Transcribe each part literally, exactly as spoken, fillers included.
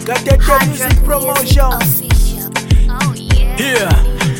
Got that, that music promotion. Oh yeah. Yeah.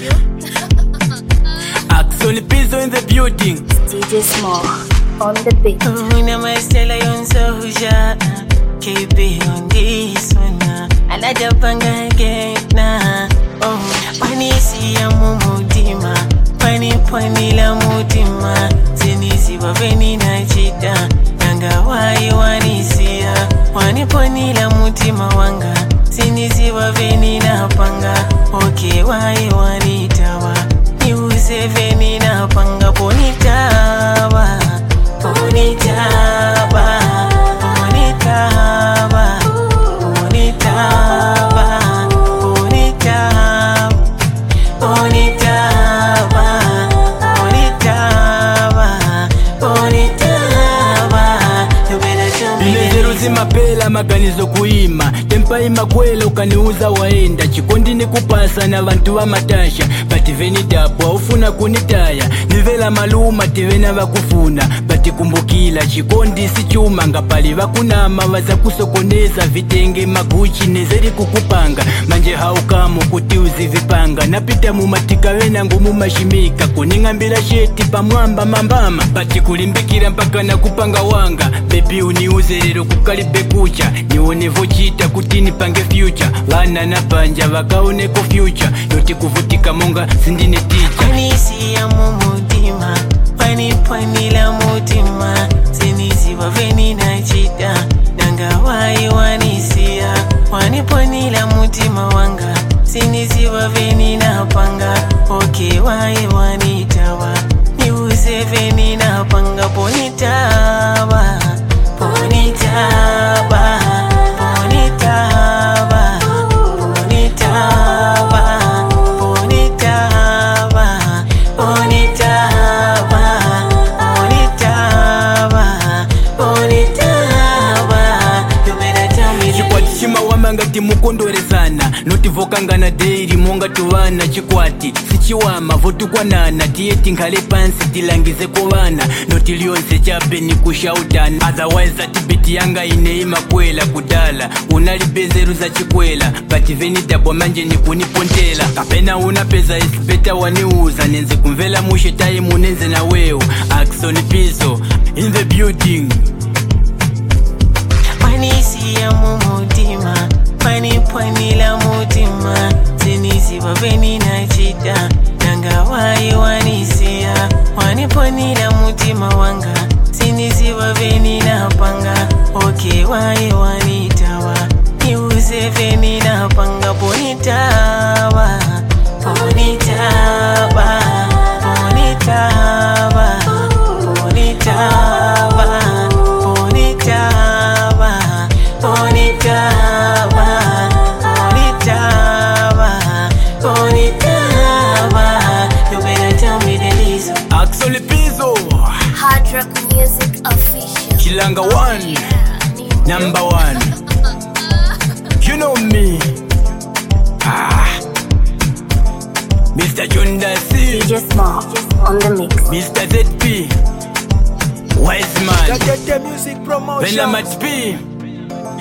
Axel Pizzo in the building. D J Small on the beat. Una mastela yon soja. K B on this one. Another banga again na. Oh, panisi ya mumutima. Pani pani la mutima. Sinisi waveni na chita. Nanga wai wanisia. Pani pani la mutima wanga. Sinisi waveni na panga. Okay wai wanitawa. Niuse veni na panga ponitawa. Ponitawa. Ponitawa. Ponitawa. Ponitawa. Ponitawa. Ponitawa. Ponitawa. You better tell me Inezero zimapela maganizo kuima. Tempa ima kwela ukaniuza waenda. Chikondi ni kupasa na vantu wa matasha. Bati veni dapo ufuna kunitaya. Nivela maluma tivena vakufuna. Bati kumbukila chikondi si chuma. Ngapali vakunama vaza kusokoneza. Vitenge maguchi nezeri kukupanga. Manje haukamu kuti uzivipanga. Napita mumatika wena ngumu mashimika. Kuningambila sheti pa mwamba mambama. Bati kulimbikira mpaka na kupanga wanga. Baby uniuze lero kukalibe kucha. Niwonevo chita kuti nipange future. Vana na panja vakaoneko future. Yoti kuvutika monga sindine teacher. Panisi ya mumutima. Pani pani la mutima. Sinisi waveni na chita. Nanga wai wanisia. Pani pani la mutima wanga. Sinisi waveni na panga. Okay wai wanitawa. Niuse veni na panga ponitawa. Ponitawa. Ponitawa. Ponitawa. Ponitawa. Ponitawa. Ponitawa. Ponitawa. You better tell me the Chikwati chima wamanga timukondorezana. Notivokangana daily monga tuwana chikwati. Sichiwama votu kwa nana. Tiye tinghale pansi tilangize kovana. Noti lionse chabe ni kushautana. Otherwise atibiti yanga ineima kwela kudala. Unalibezeru za chikwela. Bati veni dabwa manje ni kunipontela. Kapena unapeza ispeta waniuza. Nenze kumvela mushe time nenze na weo. Axel Pizzo in the building. Panisi ya mumutima. Pani pani la mutima. Sinisi waveni na chita. Nanga wai wanisia. Pani pani la mutima wanga. Sinisi waveni na panga. Okay wai wanitawa. Niuse veni na panga ponitawa. Ponitawa. Ponitawa. Ponitawa. Ponitawa. Ponitawa. Ponitawa. Ponitawa. You better tell me the reason. Axel Pizzo. Hard Rock Music Official. Chilanga one. Number one. You know me. Ah. Mister Junda C. D J Small on the mix. Mister Z P. Wise man. Got that, that music promotion. Venamat P.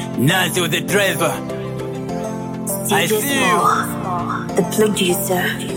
Nazio the driver. I D J see you. Small, the producer.